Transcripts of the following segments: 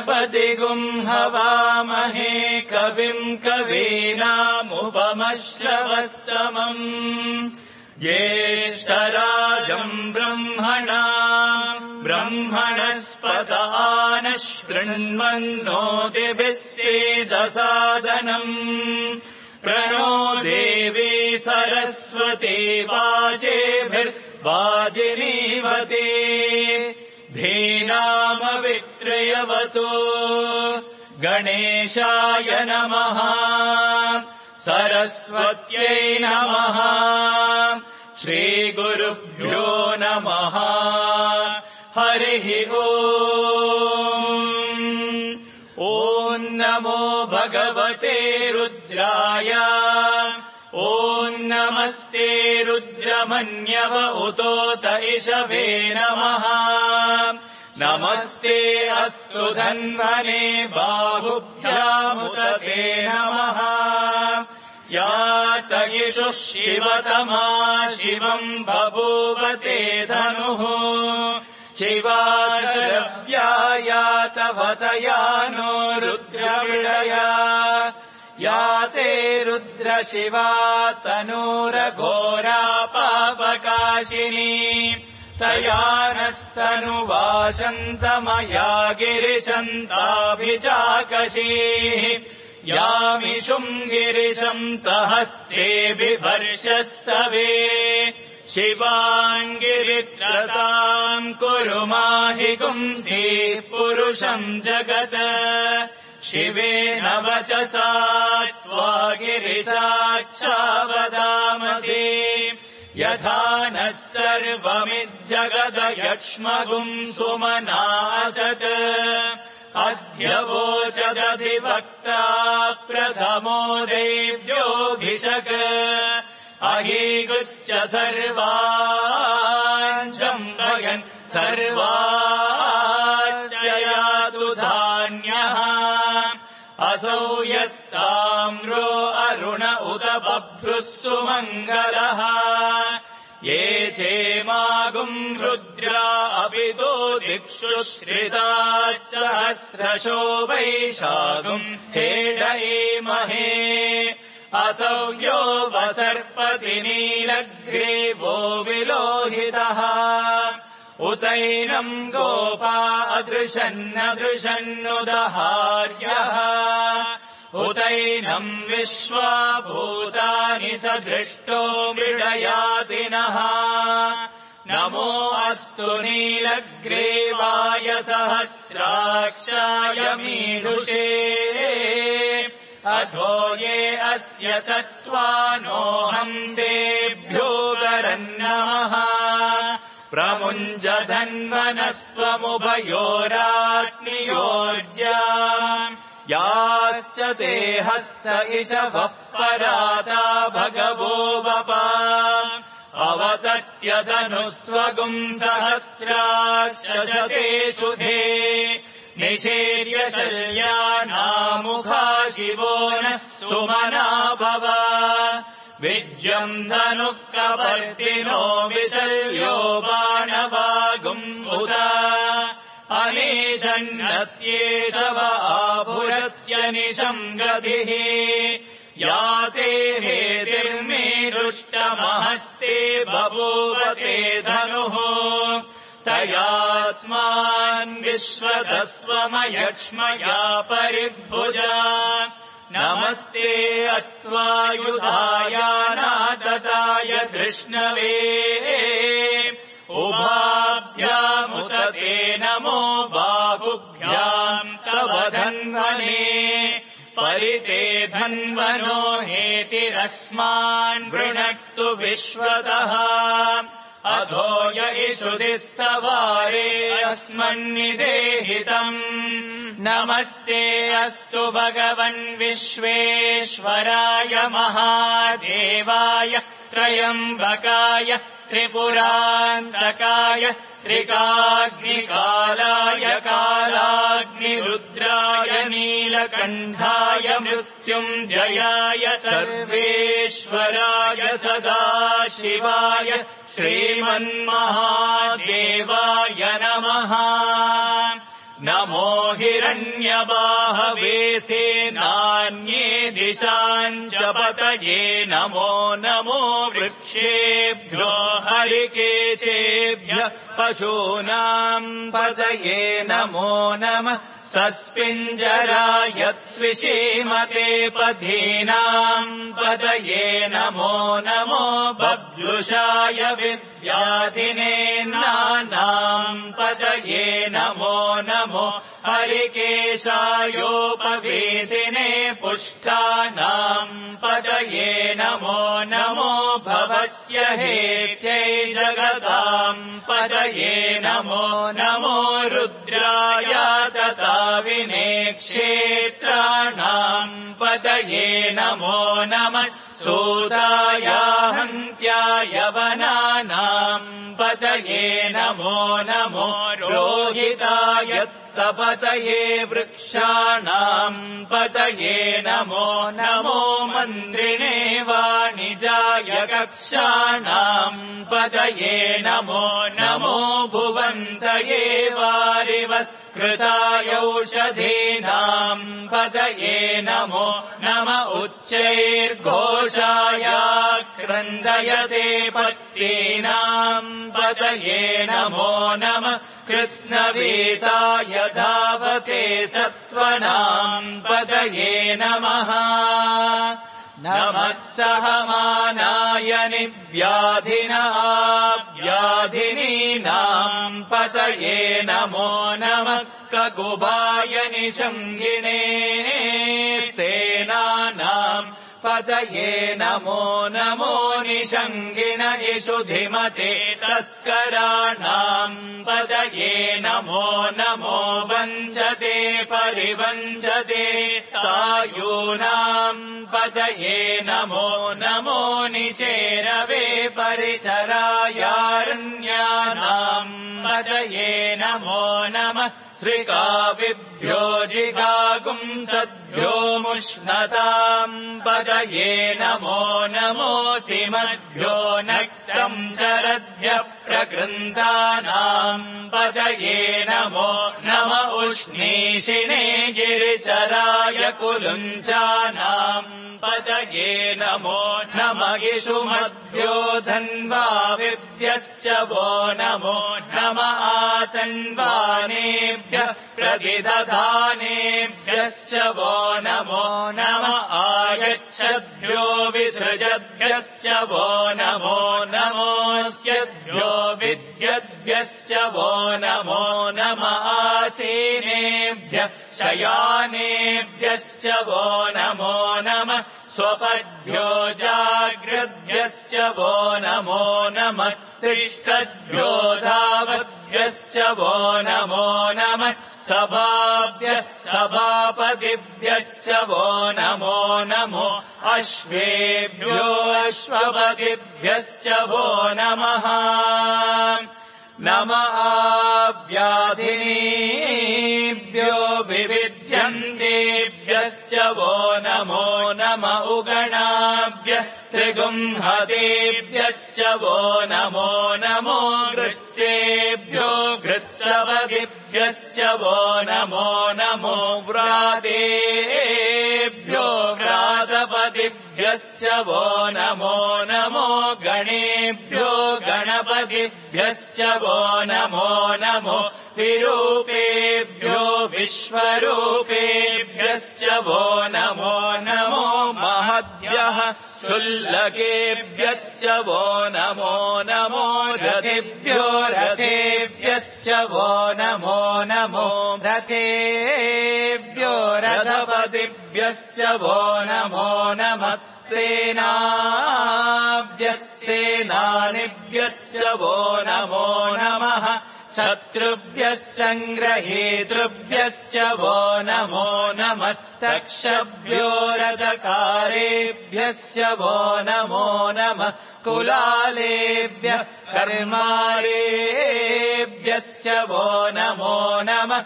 गणपतिगुं हवामहे कविम् कवीनामुपमश्रवस्तमम् ज्येष्ठराजम् ब्रह्मणस्पत नः शृण्वन्नोतिभिः सेदसादनम् प्रणो देवी सरस्वती वाजेभिर्वाजिनीवती धीनामवित्रयवतु गणेशाय नमः सरस्वत्यै नमः श्रीगुरुभ्यो नमः हरिः ॐ नमो भगवते रुद्राय ॐ नमस्ते रुद्रमन्यव उतोत इषवे नमः नमस्ते अस्तु धन्वने बाहुभ्यामुत ते नमः या तयिषुः शिवतमा शिवम् बभूव ते धनुः शिवाशरव्या या तवतया नो रुद्रविडया या ते रुद्रशिवा तनूरघोरा पापकाशिनी तया नस्तनुवाशन्तमया गिरिशन्ताभिचाकशीः यामिषुम् गिरिशम् तहस्ते बिभर्षस्तवे शिवाङ्गिरित्रताम् कुरु माहि पुंसीः पुरुषम् जगत् शिवेन वचसा त्वा गिरिशाच्छावदामसि यथा नः सर्वमिज्जगदयक्ष्मगुम् सुमनासत् अद्य वोचदधिवक्ता प्रथमो देव्योऽभिषक् अहीगुश्च सर्वाञ्जम्भयन् सर्वाश्च यातु धान्यः असौ यस्ताम्रो अरुण उत बभ्रुः सुमङ्गलः ये चेमागुम् रुद्रा अपितो दिक्षु श्रिताः सहस्रशो वैशागुम् हेडयेमहे असौ यो वसर्पति नीलग्रीवो विलोहितः उतैनम् गोपा अदृशन्नदृशन्नुदहार्यः उतैनम् विश्वा भूतानि सदृष्टो मृडयातिनः नमो अस्तु नीलग्रीवाय सहस्राक्षाय मीडुषे अथो ये अस्य सत्त्वानोऽहम् तेभ्यो वरन्नमः प्रमुञ्जधन्वनस्त्वमुभयोराग्नियोर्जा यास्य ते हस्त इषवः पराता भगवो वपा अवतत्यतनुस्त्वगुम् सहस्राक्षशते सुधे निषेर्य शल्यानामुखा शिवो नः सुमना भव विज्यम् धनुः कपर्दिनो विशल्यो बाणवागुम् उत अनेशन्नस्येषव आभुरस्य निशम् गतिः या ते हेतिर्मेरुष्टमहस्ते बभूव ते धनुः तयास्मान् विश्वदस्वमयक्ष्मया परिभुजा नमस्ते अस्त्वायुधायानादताय धृष्णवे उभाभ्यामुत ते नमो बाहुभ्याम् तव धन्वने परिते धन्वनो हेतिरस्मान् वृणक्तु विश्वतः अधो य इषुधिस्तवारे अस्मन्निदेहितम् नमस्ते अस्तु भगवन् विश्वेश्वराय महादेवाय त्रयम्बकाय त्रिपुरान्तकाय त्रिकाग्निकालाय कालाग्निरुद्राय नीलकण्ठाय मृत्युञ्जयाय सर्वेश्वराय सदाशिवाय श्रीमन्महादेवाय नमः नमो हिरण्यबाहवे सेनान्ये दिशाञ्च पतये नमो नमो वृक्षेभ्यो हरिकेशेभ्यः पशूनाम् पतये नमो नमः सस्पिञ्जराय त्विषीमते पथीनाम् पतये नमो नमो बभ्रुषाय विद्याधिनेनानाम् पतये नमो नमो हरिकेशायोपवीतिने पुष्टानाम् पतये नमो नमो भवस्य हेत्यै जगताम् पतये नमो नमो रुद्राय तताविने क्षेत्राणाम् पतये नमो नमः सूताय हन्त्याय वनानाम् पतये नमो नमो रोहिताय तपतये वृक्षाणाम् पतये नमो नमो मन्त्रिणे वाणिजाय कक्षाणाम् पतये नमो नमो भुवन्तये वारिवत्कृताय औषधीनाम् पतये नमो नम उच्चैर्घोषाय क्रन्दयते पत्नीनाम् पतये नमो नमः कृष्णवीताय धावते सत्त्वनाम् पतये नमः नमः सहमानाय व्याधिनीनाम् पतये नमो नमः ककुभाय निषङ्गिणे सेनानाम् पतये नमो नमो निषङ्गिण इषुधिमते तस्कराणाम् पतये नमो नमो वञ्चते परिवञ्चते स्थायूनाम् पतये नमो नमो निचेरवे परिचरायारण्यानाम् पतये नमो नमः श्रिकाविभ्यो जिगागुंसद्भ्यो मुष्णताम् पतये नमो नमोऽसिमद्भ्यो नक्तम् शरद्भ्यः प्रकृन्तानाम् पतये नमो नम उष्णीषिणे गिरिचराय कुलुञ्चानाम् पतये नमो नम इषुमद्भ्यो धन्वाविभ्यश्च वो नमो नम आतन्वानेभ्यः प्रतिदधानेभ्यश्च वो नमो नम आयच्छद्भ्यो विसृजद्भ्यश्च वो नमो नमोऽस्यद्भ्यो विद्यद्भ्यश्च वो नमो नम आसीनेभ्यः शयानेभ्यश्च वो नमो नमः स्वपद्भ्यो जाग्रद्भ्यश्च वो नमो नमस्तिष्ठद्भ्यो धावद्भ्यश्च वो नमो नमः सभाभ्यः सभापतिभ्यश्च वो नमो नमो अश्वेभ्यो अश्वपतिभ्यश्च वो नमः नम व्याधिनीभ्यो विविध्यन्तेभ्यश्च वो नमो नम उगणाभ्यः त्रिगुंहतेभ्यश्च वो नमो नमो गृत्सेभ्यो गृत्सवदिभ्यश्च वो नमो नमो व्रातेभ्यो व्रातपतिभ्यश्च वो नमो नमो गणेभ्यो गणपतिभ्यश्च वो नमो नमो विरूपेभ्यो विश्वरूपेभ्यश्च वो नमो नमो महद्भ्यः शुल्लकेभ्यश्च वो नमो नमो रथेभ्यो रथेभ्यश्च वो नमो नमो रथेभ्यो रथपतिभ्यश्च वो नमो नमः सेनाभ्यः सेनानिभ्यश्च वो नमो नमः शत्रुभ्यः सङ्ग्रहेतृभ्यश्च वो नमो नमस्तक्षभ्यो रथकारेभ्यश्च वो नमो नमः कुलालेभ्यः कर्मारेभ्यश्च वो नमो नमः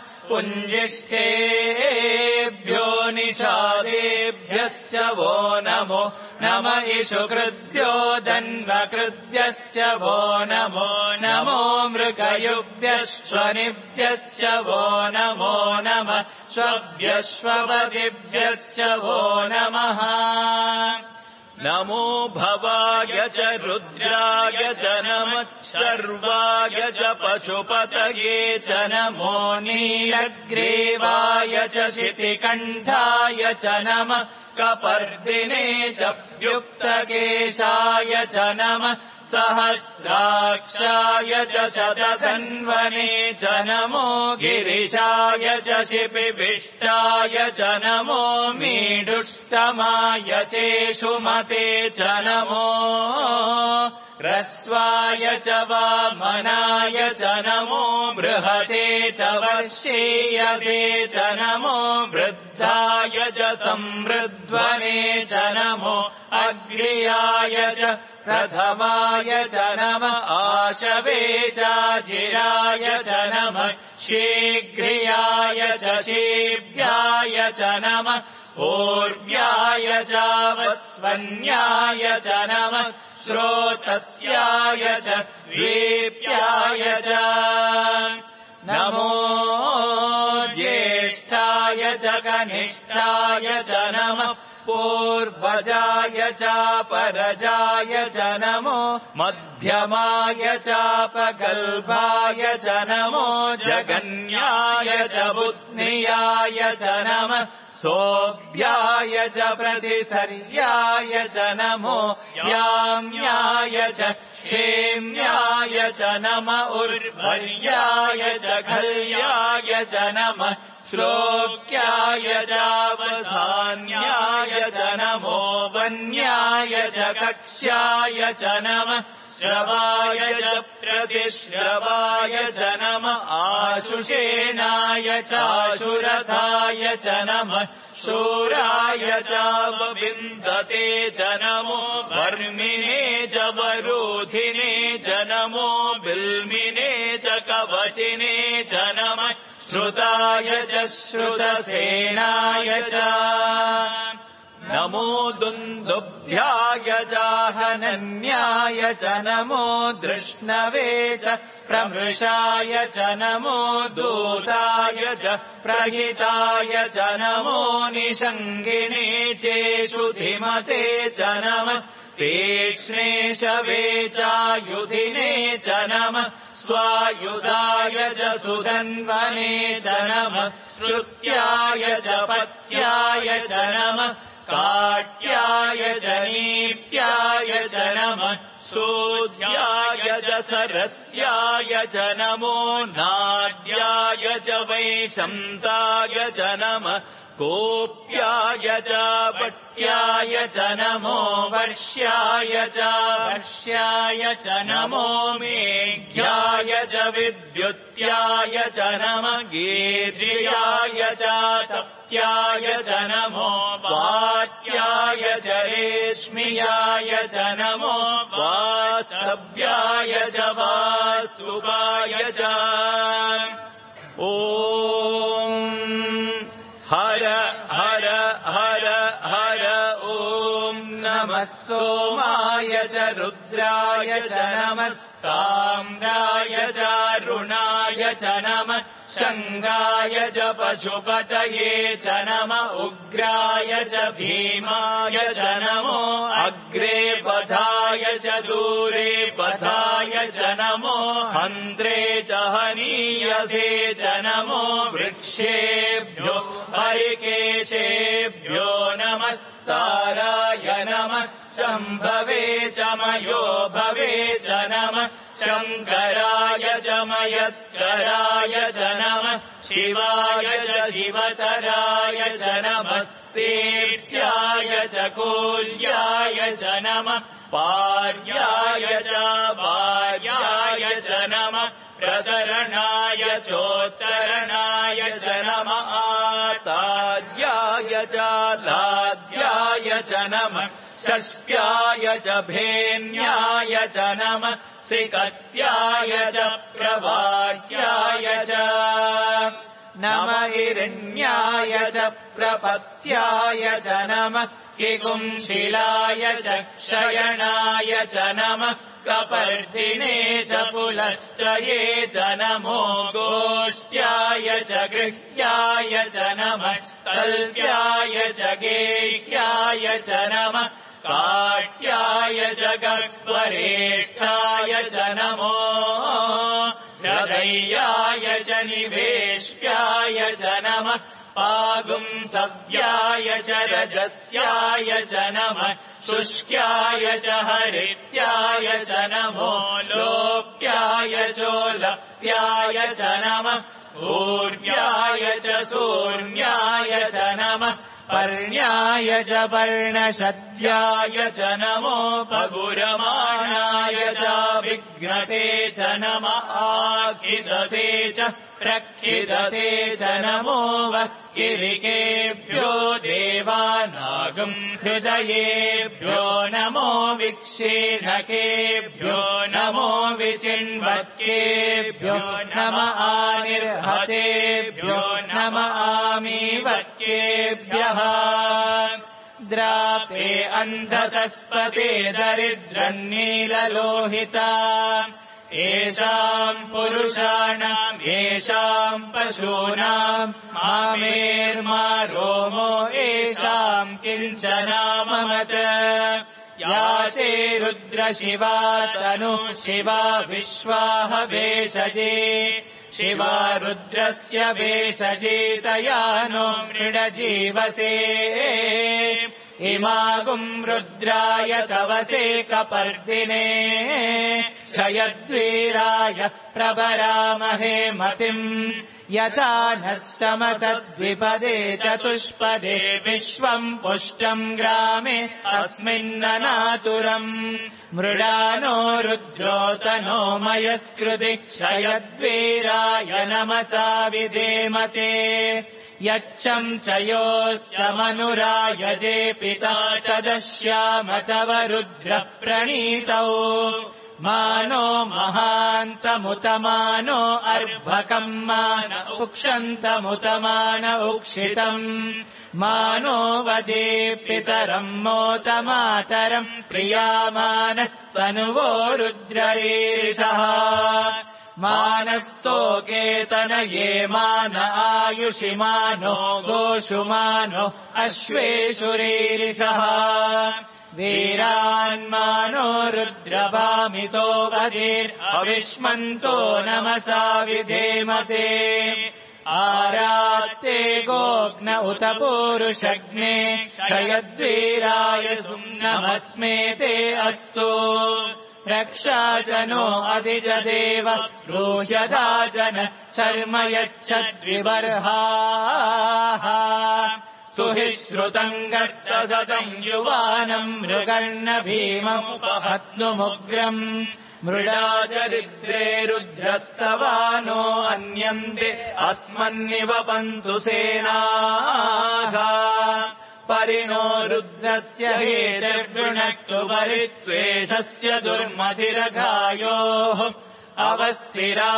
पुञ्जिष्ठेभ्यो निषादेभ्यश्च वो नमो नम इषु कृद्यो दन्वकृद्यश्च वो नमो नमो मृगयुभ्यश्वनिभ्यश्च वो नमो नमः श्वभ्यश्वपदिभ्यश्च वो नमः नमो भवाय च रुद्राय च नमः शर्वाय च पशुपतये च नमो नीलग्रीवाय च शितिकण्ठाय च नमः कपर्दिने च व्युक्तकेशाय च नमः सहस्राक्षाय च शतधन्वने च नमो गिरिशाय च शिपिविष्टाय च नमो मीडुष्टमाय चेषुमते च नमो ह्रस्वाय च वामनाय च नमो बृहते च वर्षीयसे च नमो वृद्धाय च संवृध्वने च नमो अग्र्याय च प्रथमाय च नमः आशवे चाजिराय च नमः शीघ्रियाय च शीभ्याय च नमः ऊर्व्याय चावस्वन्याय च नमः श्रोतस्याय च वीप्याय च नमो ज्येष्ठाय च कनिष्ठाय च नमः पूर्वजाय चापरजाय च नमो मध्यमाय चापगल्भाय च नमो जगन्याय च बुद्धियाय च नमः सोऽभ्याय च प्रतिसर्याय च नमो याम्याय च क्षेम्याय च नम उर्वर्याय च खल्याय च नमः श्लोक्याय चावधान्याय च नमो वन्याय च कक्ष्याय च नमः श्रवाय च प्रतिश्रवाय च नमः आशुषेणाय चाशुरथाय च नमः शूराय चावविन्दते च नमो वर्मिणे च वरोधिने च नमो बिल्मिने च कवचिने च नमः श्रुताय च श्रुतसेनाय च नमो दुन्दुभ्याय जाहनन्याय च नमो धृष्णवे च प्रमृषाय च नमो दूताय च प्रहिताय च नमो निषङ्गिने चेषुधिमते च नमः तीक्ष्णे शवे चायुधिने च नमः स्वायुधाय च सुधन्वने च नमः श्रुत्याय च पत्याय च नमः काट्याय च नीप्याय च नमः शोध्याय च सरस्याय च नमो नाद्याय च वैशन्ताय च नमः गोप्याय च पट्याय च नमो वर्ष्याय च नमो मेघ्याय च विद्युत्याय च नमः गीर्याय च तप्त्याय च नमो वात्याय च रेश्म्याय च नमो वास्तव्याय च वास्तुकाय च ॐ हर हर हर हर ॐ नमः सोमाय च रुद्राय च नमस्ताम्राय च अरुणाय च नमः शङ्गाय च पशुपतये च नमः उग्राय च भीमाय च नमो अग्रे पथाय च दूरे पथाय च नमो हन्त्रे च हनीयसे च नमो वृक्षेभ्यो हरिकेशेभ्यो नमस्ताराय नमः शम्भवे च मयो भवे च नमः शङ्कराय च मयस्कराय च नमः शिवाय च शिवतराय च नमस्तेभ्याय च कोल्याय च नमः पार्याय च भार्याय च नमः प्रतरणाय चोत्तरणाय च नमः आतार्याय च लाद्याय च नमः षष्ट्याय च भेन्याय च नमः सिकत्याय च प्रवाह्याय च नम हिरण्याय च प्रपत्याय च नमः किगुंशिलाय च शयनाय च नमः कपर्दिने च पुलस्तये च नमो गोष्ट्याय च गृह्याय च नमः स्तल्प्याय च गेह्याय च नमः काट्याय च गह्वरेष्ठाय च नमो हृदयाय च निवेश्याय च नमः पागुंसव्याय च रजस्याय च नमः शुष्क्याय च हरित्याय च नमो लोप्याय चोलप्याय च नमः ऊर्व्याय च सूर्ण्याय च नमः पर्ण्याय च पर्णशद्याय च नमो पगुरमाणाय च विघ्नते च नमः आखिदते च प्रक्षिदते च नमो वक्किरिकेभ्यो देवानागं हृदयेभ्यो नमो विक्षीणकेभ्यो नमो विचिन्वत्केभ्यो नम आनिर्हतेभ्यो नम आमीवत्केभ्यः द्रापे अन्धतस्पते दरिद्रन्नीललोहिता येषाम् पुरुषाणाम् येषाम् पशूनाम् मामेर्मा रोमो येषाम् किञ्चनाममत या ते रुद्रशिवा तनु शिवा विश्वाह भेषजे शिवा रुद्रस्य भेषजेतया नो मृडजीवसे इमागुम् रुद्राय तवसे कपर्दिने क्षयद्वीराय प्रभरामहे मतिम् यथा नः समसद्विपदे चतुष्पदे विश्वम् पुष्टम् ग्रामे अस्मिन्ननातुरम् मृडानो रुद्रोतनो मयस्कृति क्षयद्वीराय नमसा विधेमते यच्छम् च योश्च मनुरायजे पिता तदश्याम तव रुद्र प्रणीतौ मानो महान्तमुतमानो अर्भकम् मान उक्षन्तमुतमान उक्षितम् मानो वदे पितरम् मोतमातरम् प्रियामान सनुवो रुद्ररीरिषः मानस्तोकेतनये मान आयुषि मानो गोषु मानो अश्वेषुरीरिषः वीरान्मानो रुद्रभामितो वधीर्अविष्मन्तो नमसा विधेमते आरात्ते गोग्न उत पूरुषग्ने क्षयद्वीराय नमस्मेते अस्तु रक्षा च नो अधिजदेव ब्रूह्यदा जन शर्म यच्छद्विबर्हाः सुहिश्रुतम् गर्तसतम् युवानम् मृगर्न भीममुपहत्नुमुग्रम् मृडा दरिद्रे रुद्रस्तवानो अन्यन्ते अस्मन्निवपन्तु सेनाः परिणो रुद्रस्य हेतिर्वृणक्तु परित्वेषस्य दुर्मतिरघायोः अवस्थिरा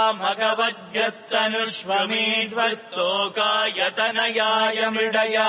मघवद्यस्तनुष्वमीड्वस्तोकायतनयाय मृडया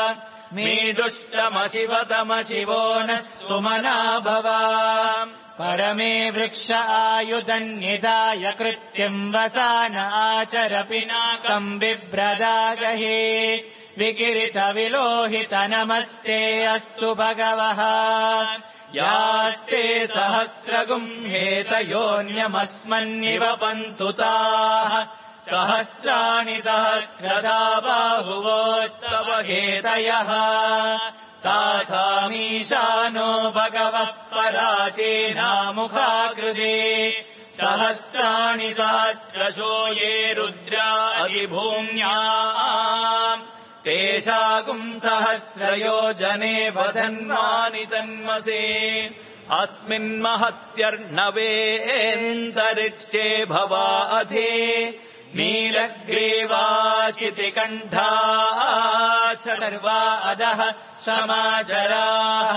मीडुष्टमशिवतमशिवो नः सुमना भवा परमे वृक्ष आयुधन्निधाय कृत्यम् वसान आचर पिनाकम् बिभ्रदागहे विकिरित विलोहित नमस्ते अस्तु भगवः यास्ते सहस्रगुम् हेतयोऽन्यमस्मन्निव पन्तुताः सहस्राणि सहस्रदा बाहुवोस्तव हेतयः तासामीशानो भगवः पराचीनामुखाकृते सहस्राणि सहस्रशो ये रुद्रा अधिभूम्याम् तेषागुम् सहस्रयोजने वधन्वानि तन्मसे अस्मिन्महत्यर्णवेऽन्तरिक्षे भवा अधि नीलग्रीवाशितिकण्ठाः सर्वा अधः समाचराः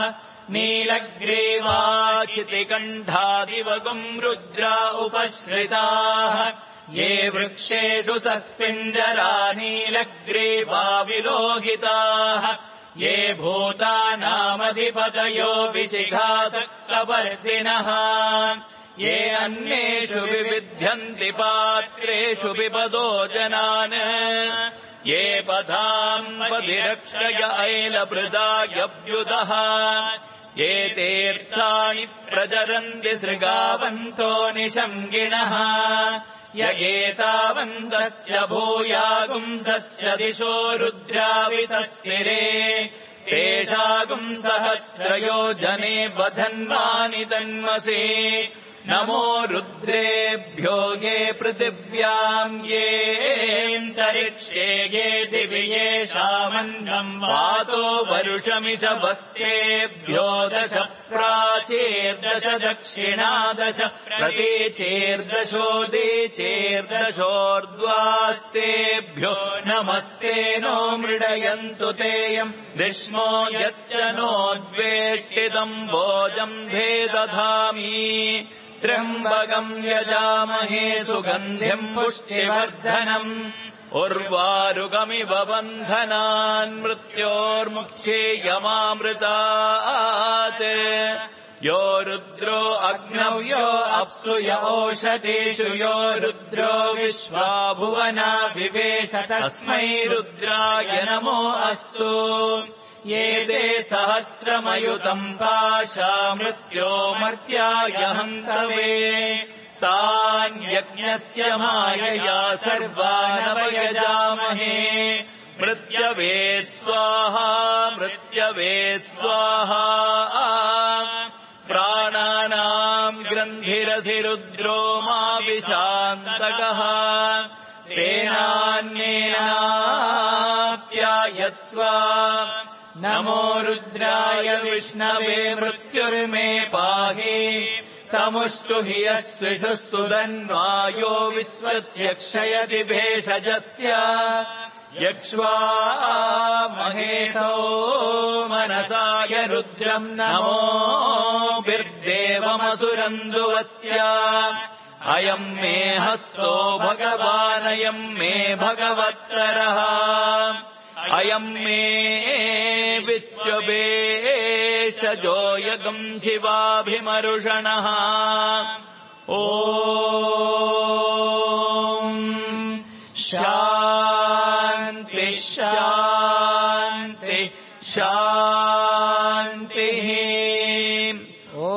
नीलग्रीवाशितिकण्ठादिवगुम् रुद्रा उपश्रिताः ये वृक्षेषु सस्पिञ्जरा नीलग्रीवा विलोहिताः ये भूतानामधिपतयो विशिखासक्तवर्तिनः ये अन्येषु विविध्यन्ति पात्रेषु विपदो जनान् ये पदाम्पतिरक्षय ऐलभृदायभ्युदः ये तीर्थानि प्रचरन्ति सृगावन्तो निशङ्गिणः य एतावन्तस्य भूयागुंसस्य दिशो रुद्रावितस्थिरे तेषागुंसहस्रयो जने बधन्वानि तन्मसे नमो रुद्रेभ्यो ये पृथिव्याम् येऽन्तरिक्षे ये दिवि येषामन्नम् वातो वरुषमिषभस्तेभ्यो 10 प्राचीर्दश दक्षिणादश प्रतीचीर्दशोदीचीर्दशोर्ध्वास्तेभ्यो नमस्ते नो मृडयन्तु तेयम् विष्णो यश्च नोद्वेष्टितम् भोजम् भेदधामि त्र्यम्बकम् यजामहे सुगन्धिम् पुष्टिवर्धनम् उर्वारुकमिव बन्धनान् मृत्योर्मुख्ये यमामृतात् यो रुद्रो अग्नौ यो अप्सु य ओषधीषु यो रुद्रो विश्वा भुवना विवेश तस्मै रुद्राय नमो अस्तु ये ते सहस्रमयुतम् पाशा मृत्यो मर्त्याय हन्तवे तान् यज्ञस्य मायया सर्वानवयजामहे मृत्यवे स्वाहा मृत्यवे स्वाहा प्राणानाम् ग्रन्थिरधिरुद्रो मा विशान्तकः तेनान्येनाप्यायस्व नमो रुद्राय विष्णवे मृत्युर्मे पाहि तमुष्टु हि यस्विषुः सुदन्वायो विश्वस्य क्षयति भेषजस्य यक्ष्वा महेशो मनसाय रुद्रम् नमोभिर्देवमसुरन्दुवस्य अयम् मे हस्तो भगवानयम् मे भगवत्तरः अयम् मे विश्ववेशजो यगम् शिवाभिमरुषणः ॐ शान्ति शान्ति शान्तिः ॐ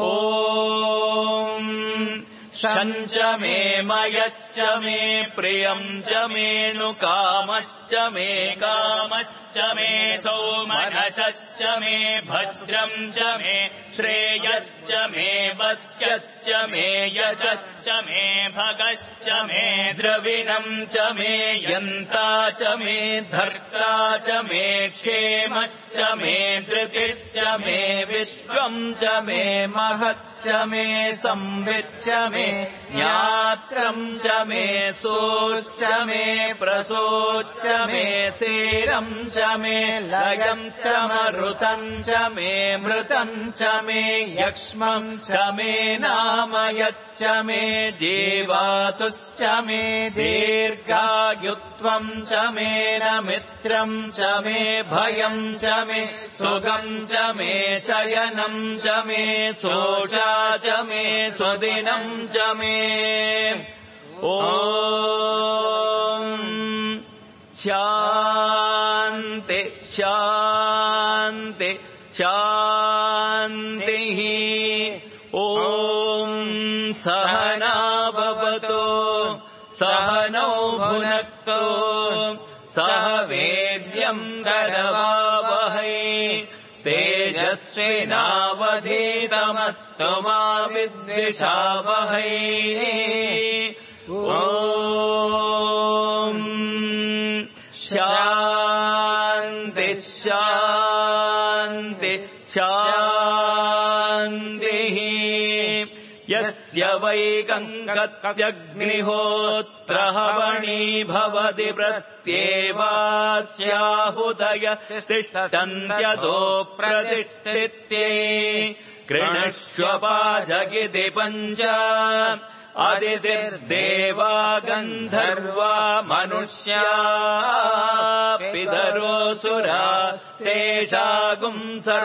सञ्च मे मयश्च मे प्रियम् च मेणुकामश्च मे कामश्च मे सौमनसश्च मे भद्रम् च मे श्रेयश्च मे वस्यश्च मे यशश्च मे भगश्च मे द्रविणम् च मे यन्ता च मे धर्ता च मे क्षेमश्च मे धृतिश्च मे विश्वम् च मे महश्च मे संविच्च मे ज्ञात्रम् च मे सोश्च मे प्रसोश्च मे तीरम् च मे लयम् च मरुतम् च मे मृतम् च मे यक्ष्मम् च मे नामयच्च मे जीवातुश्च मे दीर्घायुत्वम् च मे न मित्रम् च मे भयम् च मे सुखम् च मे शयनम् च मे शोषा च मे स्वदिनम् च मे ॐ शान्ति शान्ति शान्तिः ॐ सहना भवतु सहनौ भुनक्तु सह वीर्यम् करवावहै तेजस्विनावधीतमस्तु मा विद्विषावहै ॐ शान्ति शान्ति शान्तिः यस्य वैकङ्कत्यग्निहोत्रहवणी भवति प्रत्येवास्याहुदय तिष्ठन्त्यतो प्रतिष्ठित्यै कृणुष्व पाजगिति पञ्च अदितिर्देवा गन्धर्वा मनुष्या पितरोऽसुरा तेषागुम्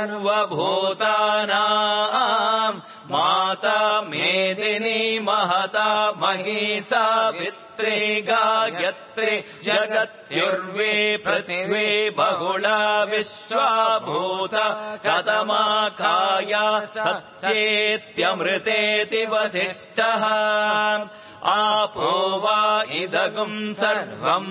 सर्वभूतानाम् माता मेदिनी महता महिषा वित्रे गायत्री जगत्युर्वे पृथिवी बहुला विश्वाभूता कदमाकाया सत्येत्यमृतेति वसिष्ठः आपो वा इदगुम् सर्वम्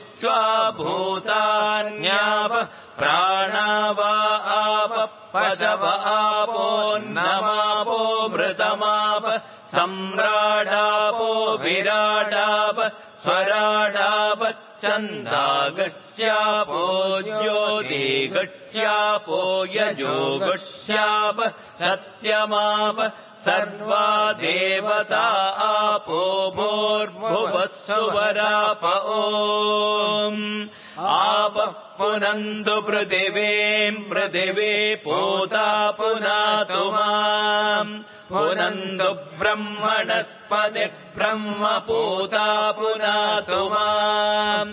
विश्वाभूतान्याप प्राणा वा आप पशव आपोन्नमापो मृतमाप सम्राडापो विराडाप स्वराडाप छन्दागस्यापो ज्योतिगस्यापो यजोगस्याप सत्यमाप सर्वा देवता आपो भूर्भुवः सुवराप ओम् आप पुनन्तु पृथिवीम् पृथिवी पूता पुनातु माम् पुनन्तु ब्रह्मणस्पति ब्रह्म पूता पुनातु माम्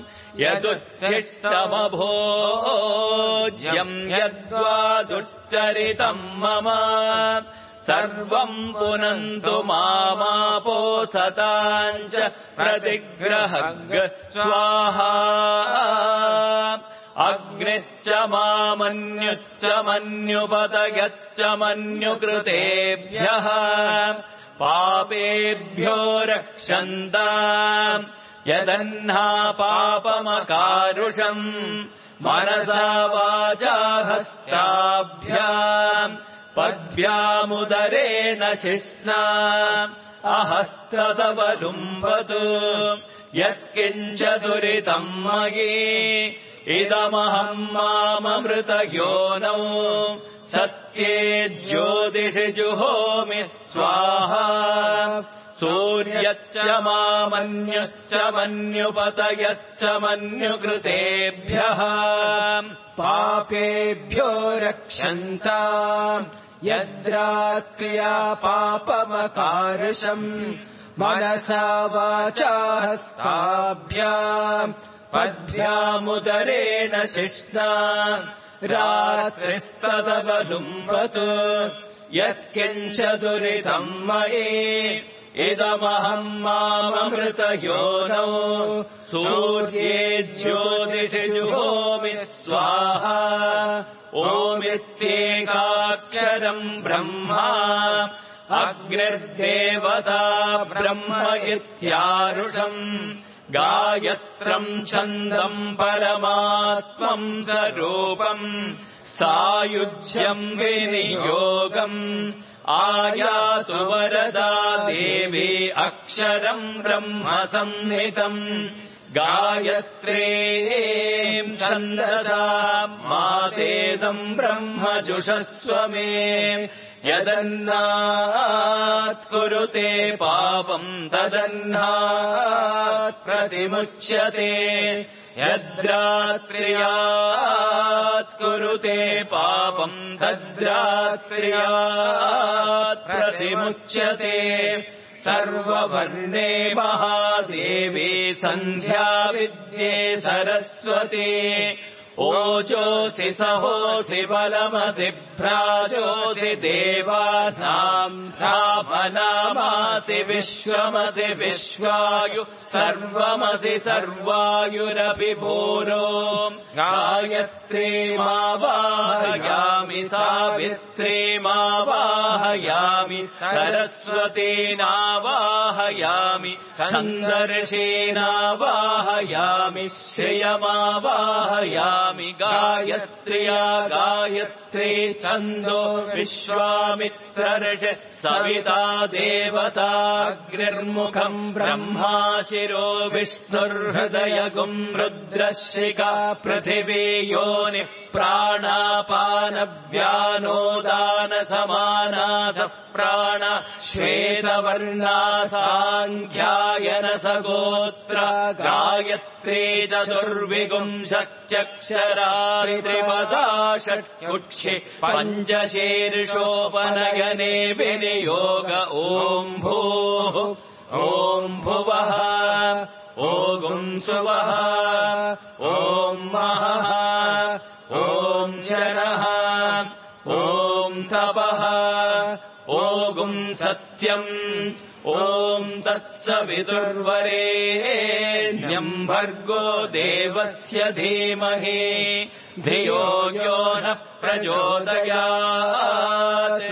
यदुच्छिष्टमभोज्यम् यद्वा दुश्चरितम् मम सर्वम् पुनन्तु मामापो सताम् च प्रतिग्रहग स्वाहा अग्निश्च मामन्युश्च मन्युपतयश्च मन्युकृतेभ्यः पापेभ्यो रक्षन्ताम् यदह्ना पापमकारुषम् मनसा वाचा हस्ताभ्याम् पद्भ्यामुदरेण शिष्णा अहस्तदवलुम्बतु यत्किञ्च दुरितम् मयि इदमहम् माममृतयोनौ सत्ये ज्योतिषि जुहोमि स्वाहा सूर्यश्च मामन्युश्च मन्युपतयश्च मन्युकृतेभ्यः पापेभ्यो रक्षन्ताम् यद्रात्र्या पापमकारुषम् मनसा वाचा हस्ताभ्याम् पद्भ्यामुदरेण शिष्णा रात्रिस्तदवलुम्बतु यत्किञ्च दुरितम् मयि इदमहम् माममृतयोनौ सूर्ये ज्योतिषि जुहोमि स्वाहा ओमित्येकाक्षरम् ब्रह्मा अग्निर्देवता ब्रह्म इत्यारुषम् गायत्रम् छन्दम् परमात्मम् स्वरूपम् सायुज्यम् विनियोगम् आयातु वरदा देवी अक्षरम् ब्रह्म संहितम् गायत्रीम् छन्दसा मातेदम् ब्रह्म जुषस्व मे यदन्नात् कुरुते पापम् तदन्नात् प्रतिमुच्यते यद्रात्र्यात् कुरुते पापम् तद्रात्र्यात् प्रतिमुच्यते सर्ववर्णे महादेवी सन्ध्या विद्ये सरस्वती ओजोऽसि सहोऽसि बलमसि भ्राजोऽसि देवानाम् धामनामासि विश्वमसि विश्वायु सर्वमसि सर्वायुरपि भूरो गायत्रीमावाहयामि सावित्रीमावाहयामि सरस्वतीनावाहयामि छन्दर्षीनावाहयामि श्रियमावाहयामि गायत्र्या गायत्री छन्दो विश्वामित्रर्ष सविता देवताग्निर्मुखम् ब्रह्मा शिरो विष्णुर्हृदयगुम् रुद्रशिखा पृथिवी योनिः प्राणापानव्यानोदानसमानाथ प्राण श्वेतवर्णा साङ्ख्यायन सगोत्र गायत्री चतुर्विगुंशत्यक्षरा त्रिपदा षट्कुक्षि पञ्चशीर्षोपनयने विनियोग ॐ भूः ॐ भुवः ॐ सुवः ॐ महः ॐ शनः ॐ तपः ॐ सत्यम् ॐ तत्सवितुर्वरेण्यम् भर्गो देवस्य धीमहि धियो यो नः प्रचोदयात्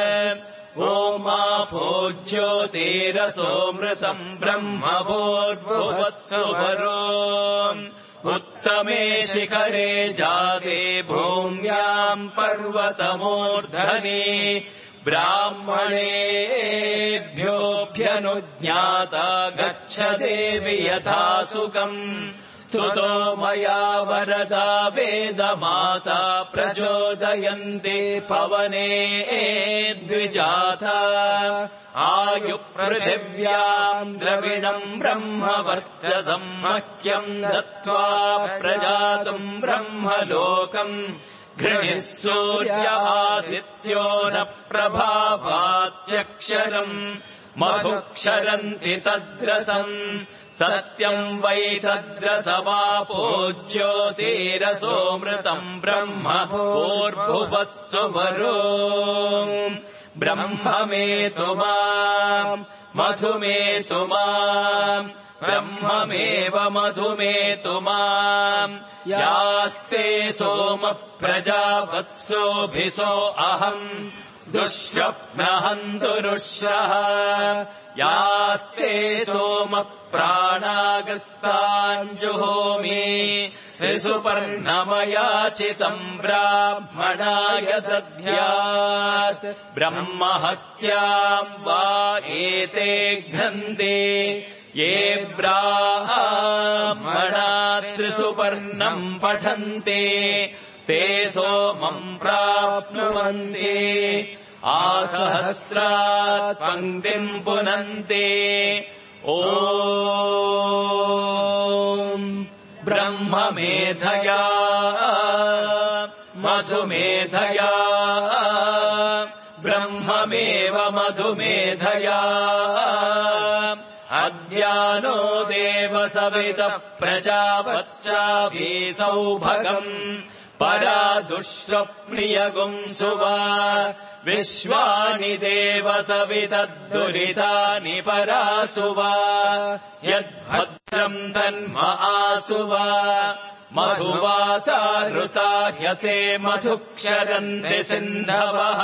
ओमापो ज्योतिरसोऽमृतम् ब्रह्मभूर्भुवस्सुवरो उत्तमे शिखरे जाते भूम्याम् पर्वतमूर्धनि ब्राह्मणेभ्योऽभ्यनुज्ञाता गच्छ देवि यथा सुखम् स्तुतो मया वरदा वेदमाता प्रचोदयन्ते पवने द्विजाता आयुपृथिव्याम् द्रविणम् ब्रह्मवर्चसम् मह्यम् दत्त्वा प्रजातम् ब्रह्मलोकम् घृणिः सूर्यादित्यो न प्रभावात्यक्षरम् मधुक्षरन्ति तद्रसम् सत्यम् वै तद्रसमापो ज्योतिरसोऽमृतम् ब्रह्म भूर्भुवस्सुवरो ब्रह्ममेतु माम् मधुमेतु माम् ब्रह्ममेव मधुमेतु माम् यास्ते सोम प्रजावत्सोऽभिसो अहम् दुःस्वप्नहन्तुरुश्रः यास्ते सोम प्राणागस्ताञ्जुहोमि त्रिसुपर्णमयाचितम् ब्राह्मणाय दद्यात् ब्रह्महत्याम् वा एते घ्नन्ति ये ब्राह्मणा त्रिसुपर्णम् पठन्ति ते सोमम् प्राप्नुवन्ति आसहस्रात् पङ्क्तिम् पुनन्ति ॐ ब्रह्ममेधया मधुमेधया ब्रह्ममेव मधुमेधया अद्यानो देवसवितः प्रजावत्साभि सौभगम् परा दुःस्वप्नियगुम् सुवा विश्वानि देवसवितद्दुरितानि परासुवा यद्भद्रम् तन्म आसुवा मधुवातारुता ह्यते मधुक्षरन्ति सिन्धवः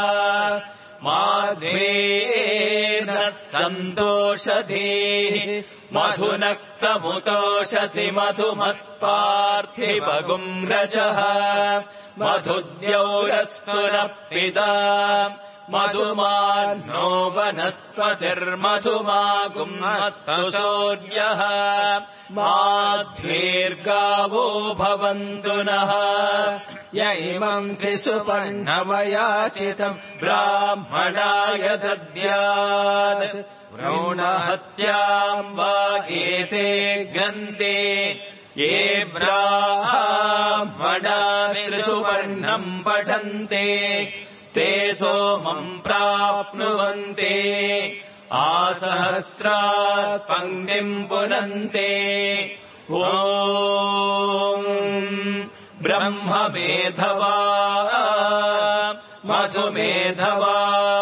माध्वेन सन्तोषधीः मधुनक्तमुतोषसि मधुमत्पार्थिवगुम् रजः मधुद्यौरस्तु नः पिता मधुमान्नो वनस्पतिर्मधुमागुम् सूर्यः माध्वीर्गावो भवन्तु नः य इमम् त्रिसुपर्णमयाचितम् ब्राह्मणाय दद्यात् भ्रूणहत्याम् वा एते गन्ते ये ब्राह्मणा त्रिसुपर्णम् पठन्ते ते सोमम् प्राप्नुवन्ते आसहस्रात् पङ्क्तिम् पुनन्ते ॐ ब्रह्ममेधवा मधुमेधवा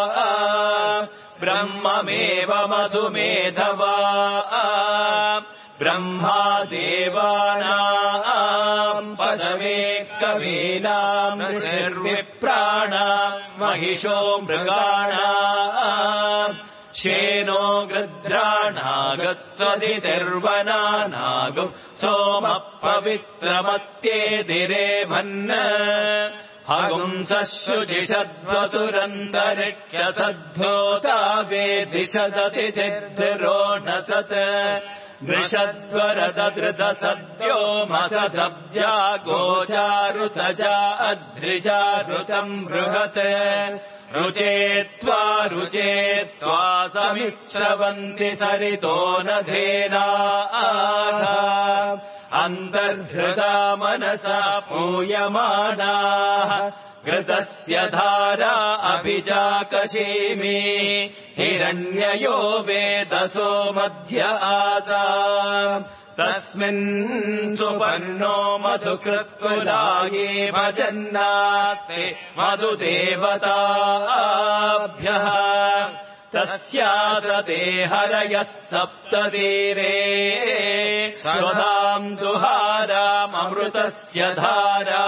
ब्रह्ममेव मधुमेधवा ब्रह्मादेवानाम् पदमे कवीनाम् ऋषिर्विप्राणाम् महिषो मृगाणाम् शेनो गृध्राणागत्सदितिर्वनानागुम् सोमः पवित्रमत्येदिरेभन् हगुंसः शुचिषद्वसुरन्तरिक्ष्यसद्धोता वेदिशदतिथिर्धिरोणसत् वृषद्वरसधृतसद्यो मसधब्जा गोचारुतजा अध्रिजारुतम् बृहत् रुचेत्वा समिश्रवन्ति सरितो नधेना अन्तर्हृता मनसा पूयमानाः घृतस्य धारा अभिचाकशीमि हिरण्ययो वेदसो मध्य आसा तस्मिन् सुपर्णो मधुकृत्कुलाये भजन्नाते मधुदेवताभ्यः तस्यादते हरयः सप्ततीरे स्वधाम् दुहाराममृतस्य धारा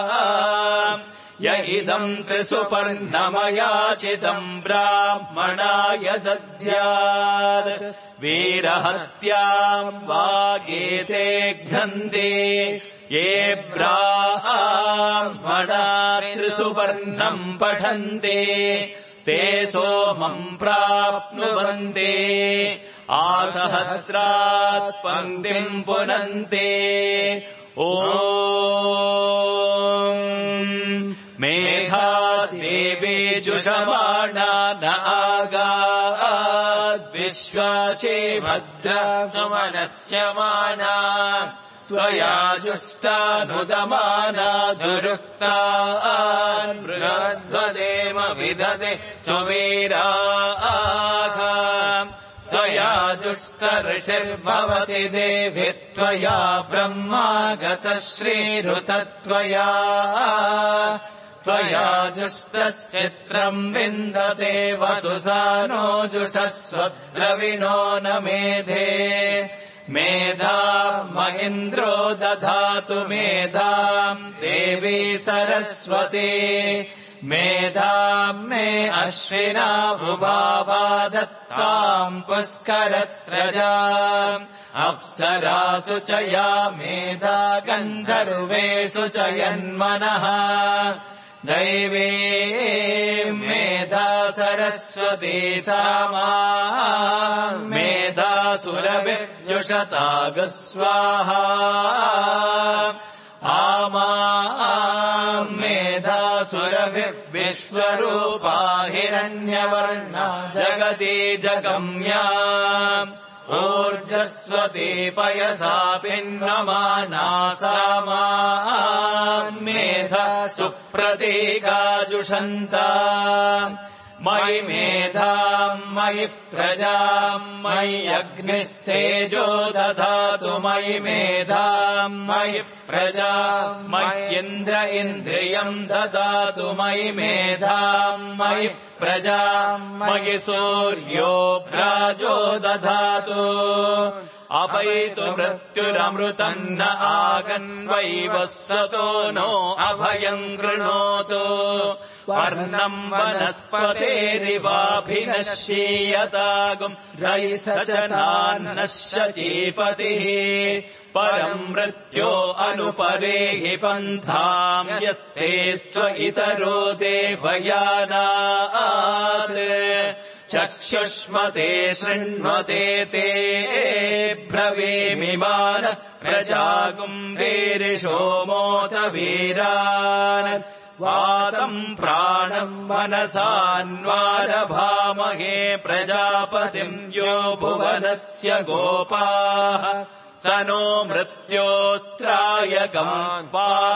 य इदम् त्रिसुपर्णमयाचितम् ब्राह्मणाय दद्यात् वीरहत्याम् वागेते घ्नन्ति ये ब्राह्मणा त्रिसुपर्णम् पठन्ति ते सोमम् प्राप्नुवन्ति आसहस्रात् पङ्क्तिम् पुनन्ति ॐ मेधा देवी जुषमाणा न आगाद्विश्वाचे भद्रा सुमनस्यमाना त्वया जुष्टानुदमाना दुरुक्तान् बृहद्वदेम विदधे सुवीराः त्वया जुष्टऋषिर्भवति देवि त्वया ब्रह्मागतः श्रीरुतत्वया त्वया जुष्टश्चित्रम् विन्दते वसुसानो जुषस्वद्रविणो न मेधे मेधाम् महीन्द्रो दधातु मेधाम् देवी सरस्वती मेधाम् मे अश्विना भुभावा दत्ताम् पुष्करस्रजा अप्सरासु च या मेधा गन्धर्वेषु च यन्मनः दैवे मेधा सरस्वती सामा मेधासुरभिर्युषतागस्वाहा आमा मेधासुरभिर्विश्वरूपा हिरण्यवर्णा जगति जगम्या ऊर्जस्वती पयसा पिन्वमाना सामा मेधा सुप्रतीकाजुषन्ता मयि मेधाम् मयि प्रजाम् मयि अग्निस्तेजो दधातु मयि मेधाम् मयि प्रजाम् मय्यिन्द्र इन्द्रियम् ददातु मयि मेधाम् मयि प्रजाम् मयि सूर्यो भ्राजो दधातु अपैतु मृत्युरमृतम् न आगन्वैवस्सतो नो अभयम् कृणोतु वर्णम् वनस्पतेरिवाभिनश्यीयतागुम् रयिस च नान्नश्यचीपतिः परम् मृत्यो अनुपरेहि पन्थाम् यस्ते स्व इतरो देवयानात् चक्षुष्मते शृण्वते ते ब्रवीमिमान प्रजागुम्भीरिषोमोत वीरान् वातम् प्राणम् मनसान्वारभामहे प्रजापतिम् यो भुवनस्य गोपाः स नो मृत्योत्रायकम्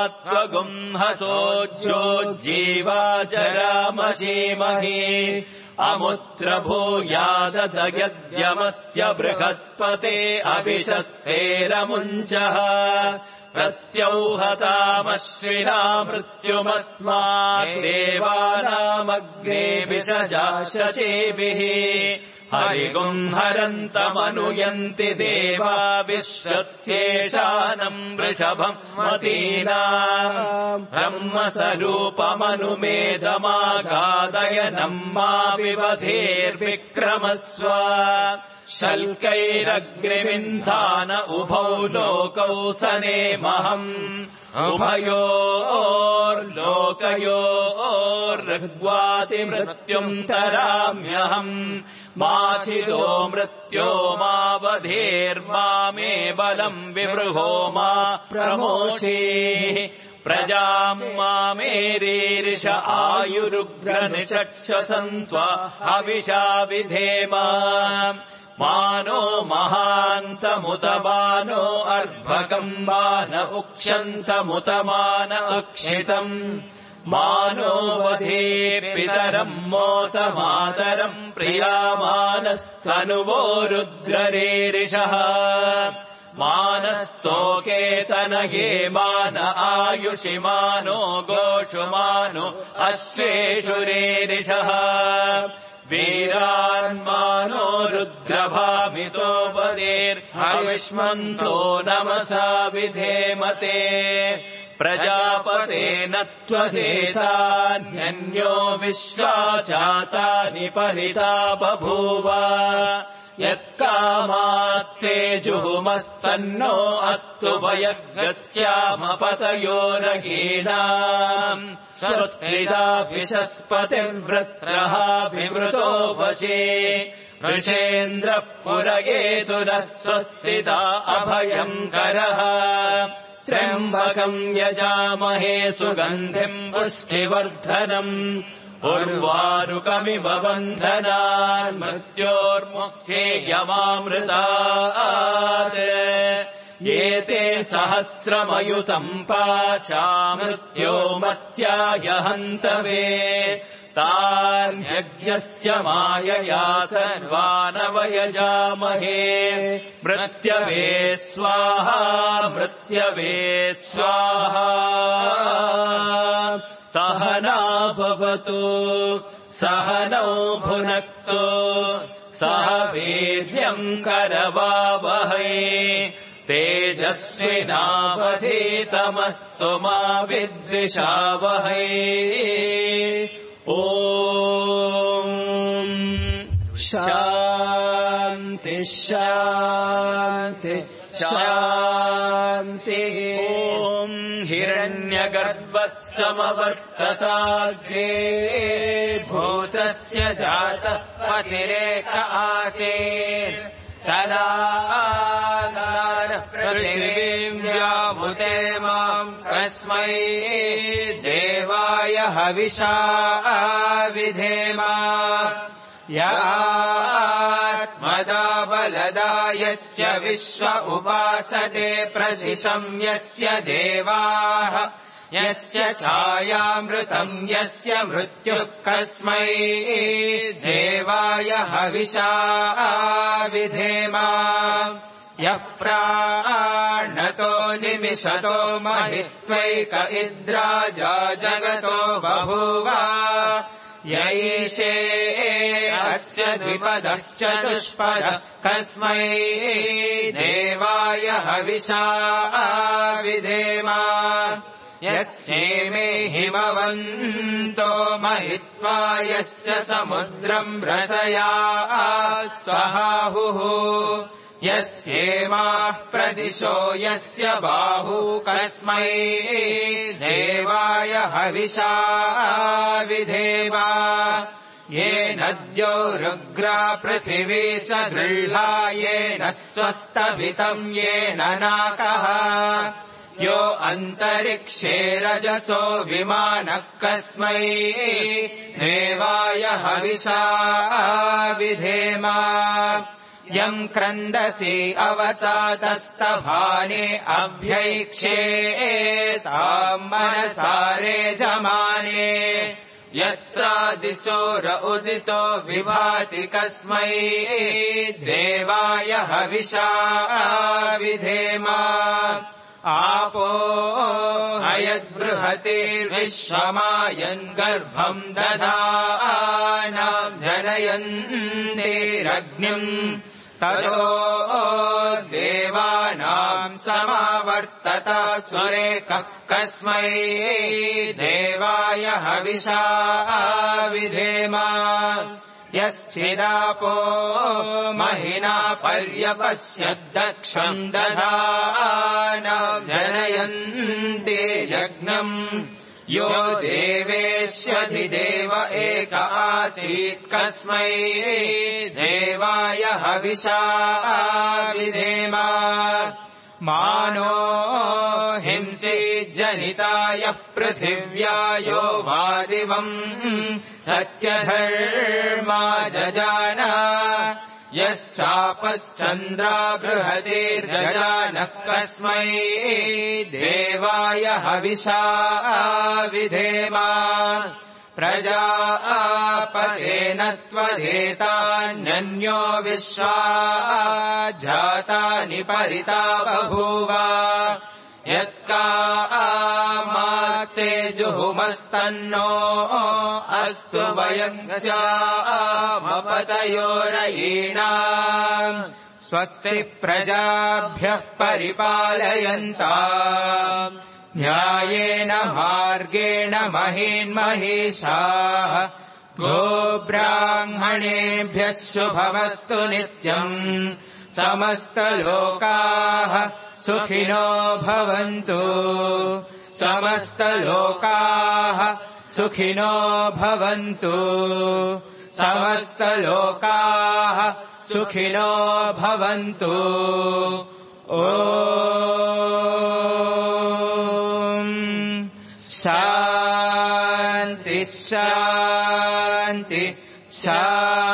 पात्वगुंहसोज्योज्जीवाचरामशीमहि अमुत्र भूयाददयद्यमस्य बृहस्पते अभिशस्तेरमुञ्चः प्रत्यौहतामश्विना मृत्युमस्मात् देवानामग्नेभिषजाशचेभिः हरिगुंहरन्तमनुयन्ति देवा विश्वस्येषानम् वृषभम् मतीना ब्रह्मस्वरूपमनुमेधमागादयनम् मा विवधेर्विक्रमस्व शल्कैरग्निविन्धान उभौ लोकौ सनेमहम् उभयोर्लोकयोर्ऋग्वाति मृत्युम् तराम्यहम् माचिदो मृत्यो मावधेर्मामे बलम् विवृहो मा प्रमोषीः प्रजाम् मामेरीर्ष आयुरुग्रनिचक्षसन्त्वा हविषा विधेमा मानो महान्तमुत मानो अर्भकम् मान उक्षन्तमुत मान अक्षितम् मानो वधे पितरम् मोतमातरम् प्रियामानस्तनुवो रुद्ररेरिषः मानस्तोकेतनये मान आयुषि मानो गोषु मानो अश्वेषु रेरिषः वीरान्मानो रुद्रभामितो वदेर्हविष्मन्तो नमसा विधेमते प्रजापतेन त्वधेतान्यन्यो विश्वा चातानि परिता बभूव यत्कामास्ते जुहुमस्तन्नो अस्तु वयग्रस्यामपतयो रहीनाम् श्रुत्रिदाभिषस्पतिर्वृत्रः विमृतो वशे वृषेन्द्रः पुरयेतु नः स्वस्तिदा अभयङ्करः त्र्यम्बकम् यजामहे सुगन्धिम् पुष्टिवर्धनम् उर्वारुकमिव बन्धनान् मृत्योर्मुक्त्येयमामृतात् ये ते सहस्रमयुतम् पाशा मृत्यो मत्याय हन्तवे तान्यज्ञस्य मायया सर्वानवयजामहे मृत्यवे स्वाहा मृत्यवे स्वाहा सहना भवतु सहनौ भुनक्तु सह वीर्यम् करवावहै तेजस्विनावधीतमस्तु मा विद्विषावहै ॐ शान्ति शान्ति शान्तिः ॐ हिरण्यगर्भः समवर्तताग्रे भूतस्य जातः पतिरेक आसीत् सदा पृथिवीम् व्याभूते माम् कस्मै देवाय हविषा विधेम यात्मदा बलदा यस्य विश्व उपासते प्रशिशम् यस्य देवाः यस्य छायामृतम् यस्य मृत्युः कस्मै देवाय हविषा विधेम यः प्राणतो निमिषतो महित्वैक इद्राजा जगतो बभूव यैषे अस्य द्विपदश्चतुष्पद कस्मै देवाय हविषा विधेम यस्येमे हिमवन्तो महित्वा यस्य समुद्रम् रसया स्वाहुः यस्येमाः प्रदिशो यस्य बाहू कस्मै देवाय हविषा विधेम येन द्यौरुग्रा पृथिवी च दृढा येन स्वस्तभितम् येन नाकः यो अन्तरिक्षे रजसो विमानः कस्मै देवाय हविषा विधेम यम् क्रन्दसि अवसातस्तभाने अभ्यैक्षे ताम् मनसारे जमाने यत्रादिशोर उदितो विभाति कस्मै देवाय हविषा विधेम आपो अयद्बृहतिर्विश्वमायन् गर्भम् दधानाम् जनयन्तीरग्निम् ततो देवानाम् समावर्तत सुरेकः कस्मै देवाय हविषा विधेम यश्चिदापो महिना पर्यपश्यद्दक्षम् दधानाम् जनयन्ति यज्ञम् यो देवेष्यधिदेव एक आसीत् कस्मै देवाय हविषा विधेम मानो हिंसी जनिताय पृथिव्या यो वादिवम् सत्यधर्मा जजान यश्चापश्चन्द्रा बृहतिर्गजानः कस्मै देवाय हविषा विधेम प्रजापतेन त्वदेतान्यन्यो विश्वा जातानि परिता बभूव यत्कामास्ते जुहुमस्तन्नो अस्तु वयं स्यामपतयोरयीणाम् स्वस्ति प्रजाभ्यः परिपालयन्ताम् न्यायेन मार्गेण महीन्महीषाः गोब्राह्मणेभ्यः शुभमस्तु नित्यम् समस्तलोकाः सुखिनो भवन्तु समस्तलोकाः सुखिनो भवन्तु समस्तलोकाः सुखिनो भवन्तु ॐ शान्ति शान्ति शान्ति